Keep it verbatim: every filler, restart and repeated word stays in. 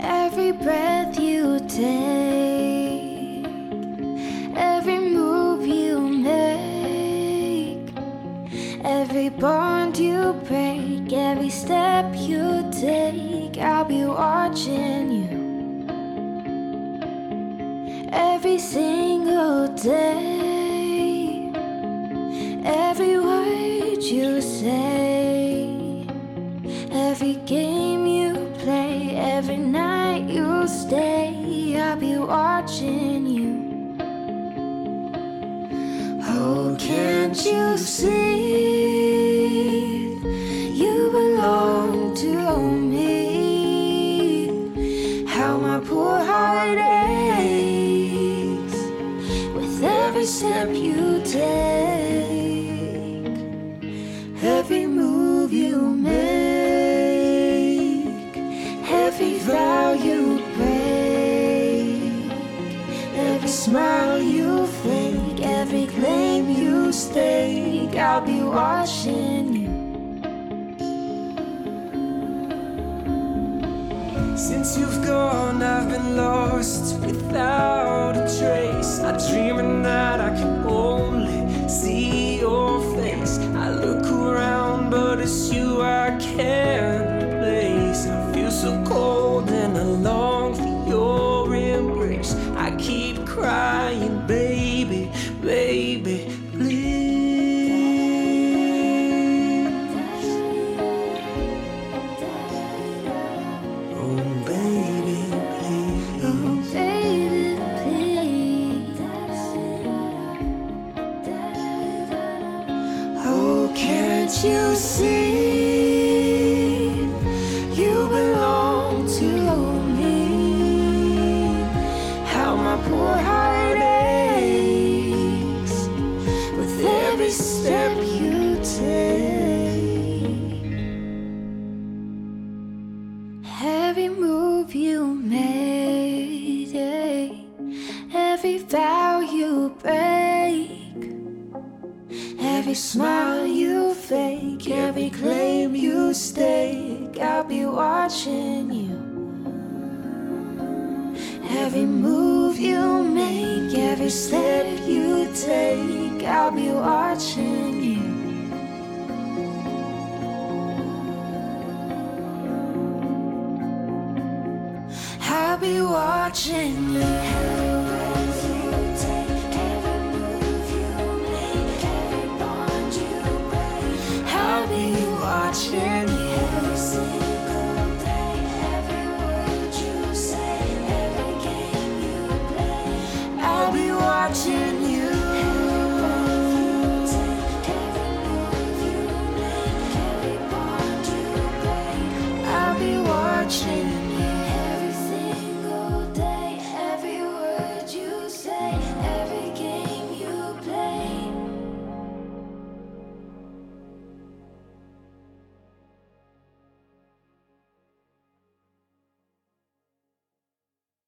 Every breath you take, every move you make, every bond you break, every step you take, I'll be watching you. Every single day, every word you say, every game you play, every night you stay, I'll be watching you. Oh, can't you see? You belong to me. How my poor heart aches with every step you take, every move you make, every vow you break, every smile you fake, every claim you stake, I'll be watching you. Since you've gone, I've been lost without a trace. I dream at night, I can only see your face. I look around, but it's you I can't replace. I feel so cold and I long for your embrace. I keep crying, baby, baby, please. Oh, baby, please. Oh, baby, please. Oh, can't you see? You belong to me. How my poor heart aches with every step you take, every move you made, every vow you break, every smile you fake, every claim you stake, I'll be watching you. Every move you make, every step you take, I'll be watching you. I'll be watching you. Every breath you take, every move you make, every bond you break, I'll be watching